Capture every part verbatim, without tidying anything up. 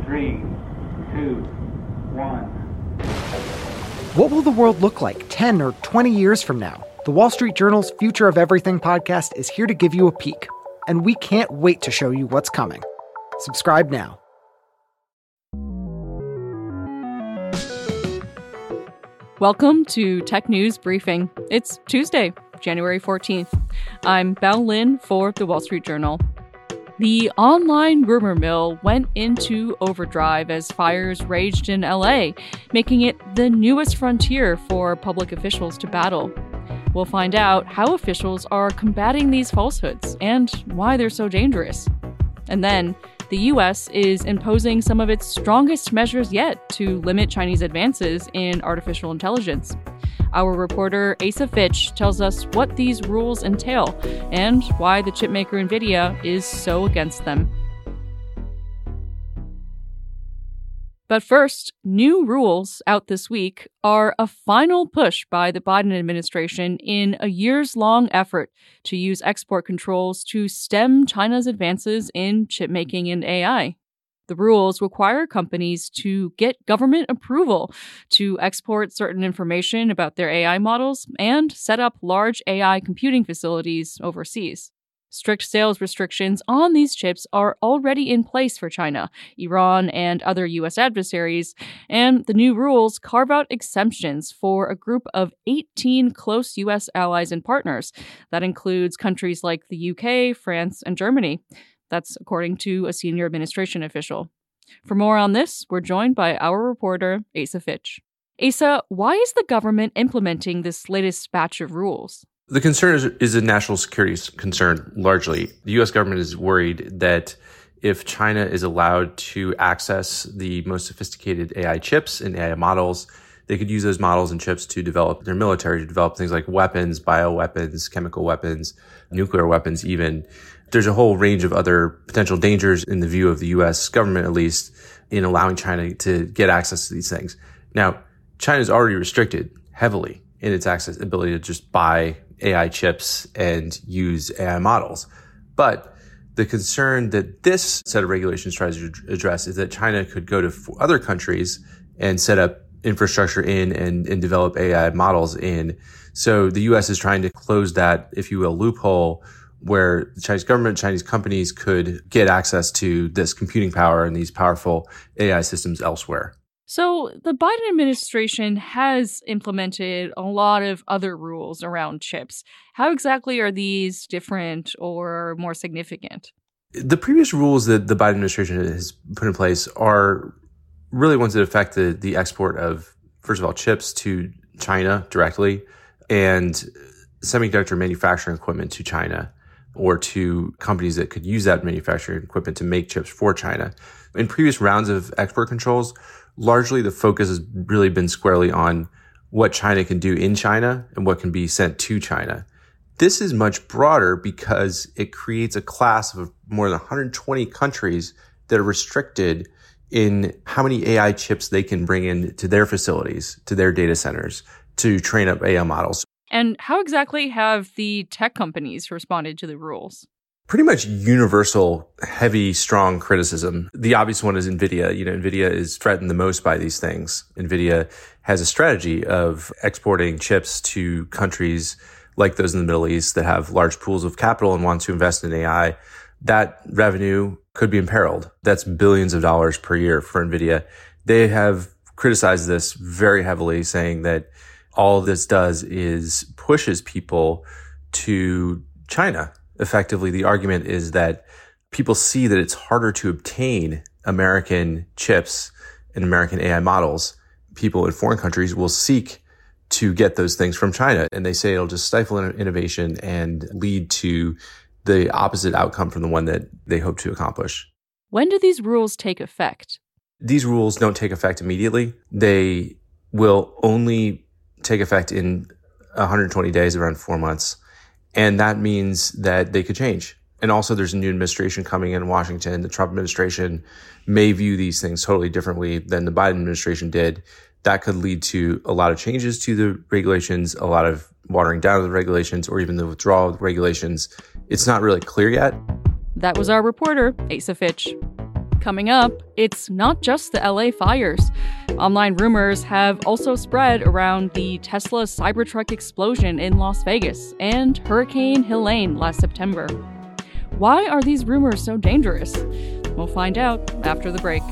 Three, two, one. What will the world look like ten or twenty years from now? The Wall Street Journal's Future of Everything podcast is here to give you a peek, and we can't wait to show you what's coming. Subscribe now. Welcome to Tech News Briefing. It's Tuesday, January fourteenth. I'm Bao Lin for The Wall Street Journal. The online rumor mill went into overdrive as fires raged in L A, making it the newest frontier for public officials to battle. We'll find out how officials are combating these falsehoods and why they're so dangerous. And then, the U S is imposing some of its strongest measures yet to limit Chinese advances in artificial intelligence. Our reporter Asa Fitch tells us what these rules entail and why the chipmaker NVIDIA is so against them. But first, new rules out this week are a final push by the Biden administration in a years-long effort to use export controls to stem China's advances in chipmaking and A I. The rules require companies to get government approval to export certain information about their A I models and set up large A I computing facilities overseas. Strict sales restrictions on these chips are already in place for China, Iran, and other U S adversaries, and the new rules carve out exemptions for a group of eighteen close U S allies and partners. That includes countries like the U K, France, and Germany. That's according to a senior administration official. For more on this, we're joined by our reporter, Asa Fitch. Asa, why is the government implementing this latest batch of rules? The concern is, is a national security concern, largely. The U S government is worried that if China is allowed to access the most sophisticated A I chips and A I models, they could use those models and chips to develop their military, to develop things like weapons, bioweapons, chemical weapons, nuclear weapons even. There's a whole range of other potential dangers in the view of the U S government, at least, in allowing China to get access to these things. Now, China's already restricted heavily in its access ability to just buy A I chips and use A I models. But the concern that this set of regulations tries to address is that China could go to other countries and set up infrastructure in and, and develop A I models in. So the U S is trying to close that, if you will, loophole where the Chinese government, Chinese companies could get access to this computing power and these powerful A I systems elsewhere. So the Biden administration has implemented a lot of other rules around chips. How exactly are these different or more significant? The previous rules that the Biden administration has put in place are really ones that affect the, the export of, first of all, chips to China directly and semiconductor manufacturing equipment to China or to companies that could use that manufacturing equipment to make chips for China. In previous rounds of export controls, largely the focus has really been squarely on what China can do in China and what can be sent to China. This is much broader because it creates a class of more than one hundred twenty countries that are restricted in how many A I chips they can bring in to their facilities, to their data centers, to train up A I models. And how exactly have the tech companies responded to the rules? Pretty much universal, heavy, strong criticism. The obvious one is NVIDIA. You know, NVIDIA is threatened the most by these things. NVIDIA has a strategy of exporting chips to countries like those in the Middle East that have large pools of capital and want to invest in A I. That revenue could be imperiled. That's billions of dollars per year for NVIDIA. They have criticized this very heavily, saying that all this does is pushes people to China. Effectively, the argument is that people see that it's harder to obtain American chips and American A I models. People in foreign countries will seek to get those things from China, and they say it'll just stifle innovation and lead to the opposite outcome from the one that they hope to accomplish. When do these rules take effect? These rules don't take effect immediately. They will only take effect in one hundred twenty days, around four months. And that means that they could change. And also there's a new administration coming in Washington. The Trump administration may view these things totally differently than the Biden administration did. That could lead to a lot of changes to the regulations, a lot of watering down of the regulations, or even the withdrawal of the regulations. It's not really clear yet. That was our reporter, Asa Fitch. Coming up, it's not just the L A fires. Online rumors have also spread around the Tesla Cybertruck explosion in Las Vegas and Hurricane Helene last September. Why are these rumors so dangerous? We'll find out after the break.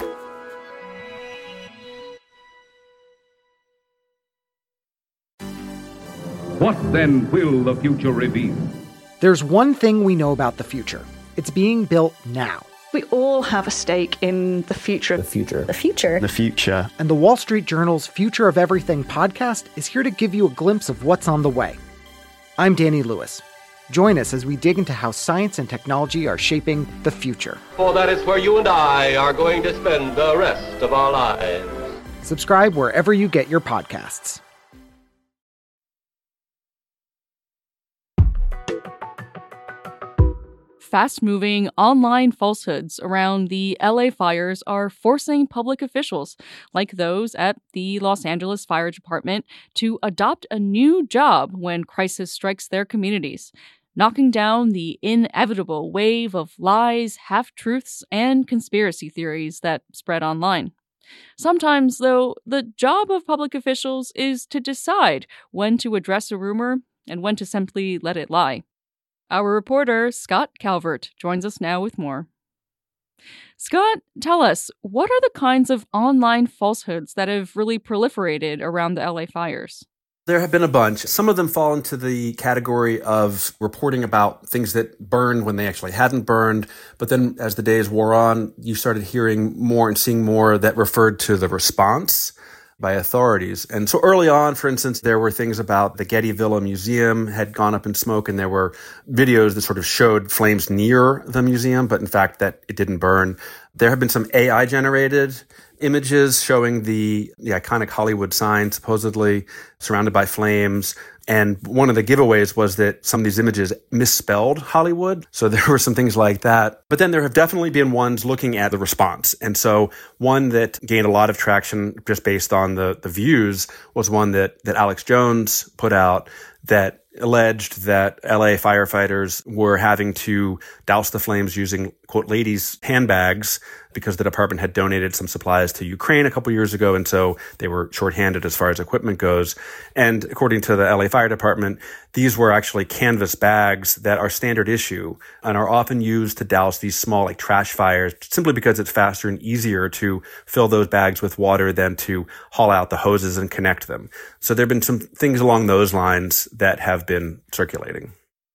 What then will the future reveal? There's one thing we know about the future. It's being built now. We all have a stake in the future. The future. The future. The future. And the Wall Street Journal's Future of Everything podcast is here to give you a glimpse of what's on the way. I'm Danny Lewis. Join us as we dig into how science and technology are shaping the future. For that is where you and I are going to spend the rest of our lives. Subscribe wherever you get your podcasts. Fast-moving online falsehoods around the L A fires are forcing public officials, like those at the Los Angeles Fire Department, to adopt a new job when crisis strikes their communities, knocking down the inevitable wave of lies, half-truths, and conspiracy theories that spread online. Sometimes, though, the job of public officials is to decide when to address a rumor and when to simply let it lie. Our reporter, Scott Calvert, joins us now with more. Scott, tell us, what are the kinds of online falsehoods that have really proliferated around the L A fires? There have been a bunch. Some of them fall into the category of reporting about things that burned when they actually hadn't burned. But then as the days wore on, you started hearing more and seeing more that referred to the response by authorities. And so early on, for instance, there were things about the Getty Villa Museum had gone up in smoke, and there were videos that sort of showed flames near the museum, but in fact that it didn't burn. There have been some A I-generated images showing the, the iconic Hollywood sign supposedly surrounded by flames. And one of the giveaways was that some of these images misspelled Hollywood. So there were some things like that. But then there have definitely been ones looking at the response. And so one that gained a lot of traction just based on the, the views was one that, that Alex Jones put out that alleged that L A firefighters were having to douse the flames using, quote, ladies' handbags because the department had donated some supplies to Ukraine a couple years ago, and so they were shorthanded as far as equipment goes. And according to the L A Fire Department, these were actually canvas bags that are standard issue and are often used to douse these small, like, trash fires, simply because it's faster and easier to fill those bags with water than to haul out the hoses and connect them. So there have been some things along those lines that have been circulating.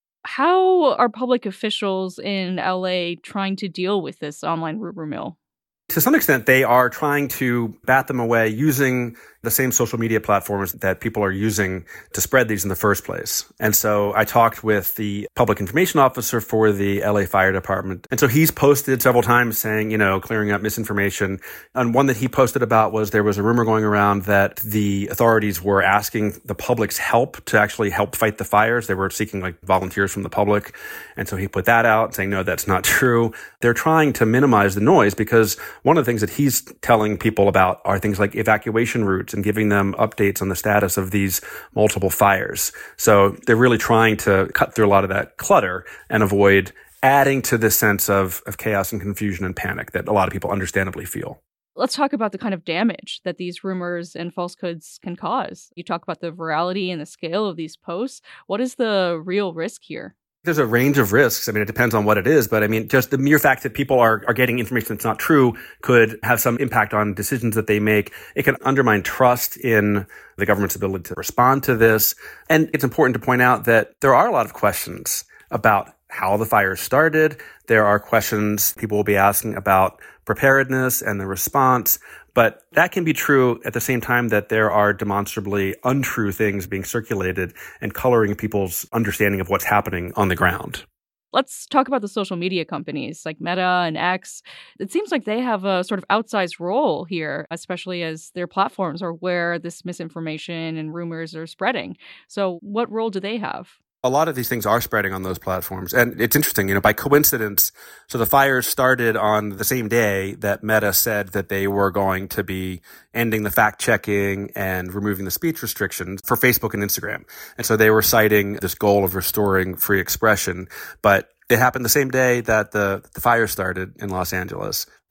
How are public officials in L A trying to deal with this online rumor mill? To some extent, they are trying to bat them away using the same social media platforms that people are using to spread these in the first place. And so I talked with the public information officer for the L A Fire Department. And so he's posted several times saying, you know, clearing up misinformation. And one that he posted about was there was a rumor going around that the authorities were asking the public's help to actually help fight the fires. They were seeking, like, volunteers from the public. And so he put that out saying, no, that's not true. They're trying to minimize the noise because one of the things that he's telling people about are things like evacuation routes and giving them updates on the status of these multiple fires. So they're really trying to cut through a lot of that clutter and avoid adding to this sense of, of chaos and confusion and panic that a lot of people understandably feel. Let's talk about the kind of damage that these rumors and falsehoods can cause. You talk about the virality and the scale of these posts. What is the real risk here? There's a range of risks. I mean, it depends on what it is, but I mean, just the mere fact that people are, are getting information that's not true could have some impact on decisions that they make. It can undermine trust in the government's ability to respond to this. And it's important to point out that there are a lot of questions about how the fire started. There are questions people will be asking about preparedness and the response. But that can be true at the same time that there are demonstrably untrue things being circulated and coloring people's understanding of what's happening on the ground. Let's talk about the social media companies like Meta and X. It seems like they have a sort of outsized role here, especially as their platforms are where this misinformation and rumors are spreading. So what role do they have? A lot of these things are spreading on those platforms. And it's interesting, you know, by coincidence, so the fires started on the same day that Meta said that they were going to be ending the fact-checking and removing the speech restrictions for Facebook and Instagram. And so they were citing this goal of restoring free expression. But it happened the same day that the, the fire started in Los Angeles.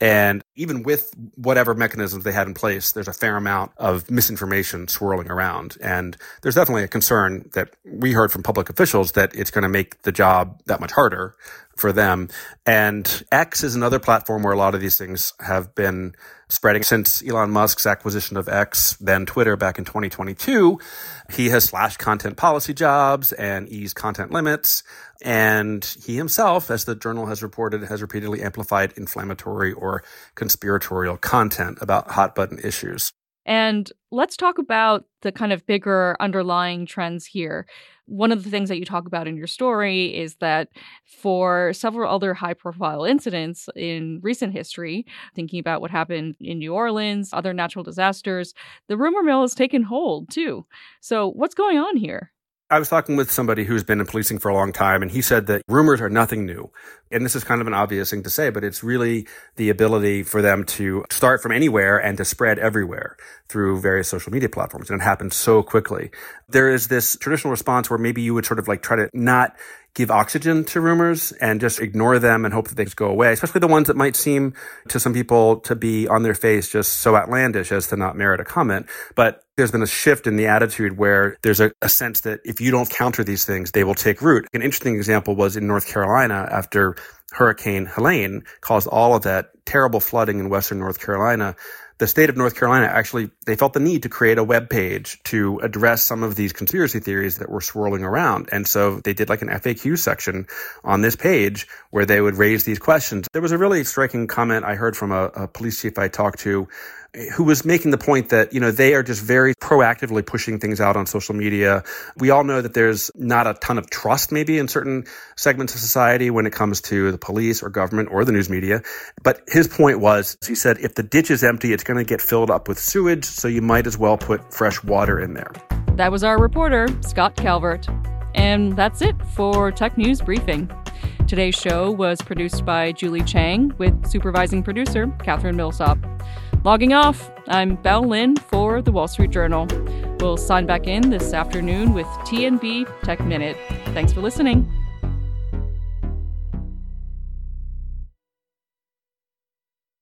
And even with whatever mechanisms they had in place, there's a fair amount of misinformation swirling around. And there's definitely a concern that we heard from public officials that it's going to make the job that much harder for them. And X is another platform where a lot of these things have been spreading since Elon Musk's acquisition of X, then Twitter, back in twenty twenty-two. He has slashed content policy jobs and eased content limits. And he himself, as the Journal has reported, has repeatedly amplified inflammatory or conspiratorial content about hot button issues. And let's talk about the kind of bigger underlying trends here. One of the things that you talk about in your story is that for several other high-profile incidents in recent history, thinking about what happened in New Orleans, other natural disasters, the rumor mill has taken hold, too. So what's going on here? I was talking with somebody who's been in policing for a long time, and he said that rumors are nothing new. And this is kind of an obvious thing to say, but it's really the ability for them to start from anywhere and to spread everywhere through various social media platforms. And it happens so quickly. There is this traditional response where maybe you would sort of like try to not give oxygen to rumors and just ignore them and hope that they just go away, especially the ones that might seem to some people to be on their face just so outlandish as to not merit a comment. But there's been a shift in the attitude where there's a, a sense that if you don't counter these things, they will take root. An interesting example was in North Carolina after Hurricane Helene caused all of that terrible flooding in western North Carolina. The state of North Carolina actually, they felt the need to create a web page to address some of these conspiracy theories that were swirling around. And so they did like an F A Q section on this page where they would raise these questions. There was a really striking comment I heard from a, a police chief I talked to who was making the point that, you know, they are just very proactively pushing things out on social media. We all know that there's not a ton of trust maybe in certain segments of society when it comes to the police or government or the news media. But his point was, he said, if the ditch is empty, it's going to get filled up with sewage, so you might as well put fresh water in there. That was our reporter, Scott Calvert. And that's it for Tech News Briefing. Today's show was produced by Julie Chang with supervising producer Catherine Millsop. Logging off, I'm Belle Lynn for The Wall Street Journal. We'll sign back in this afternoon with T N B Tech Minute. Thanks for listening.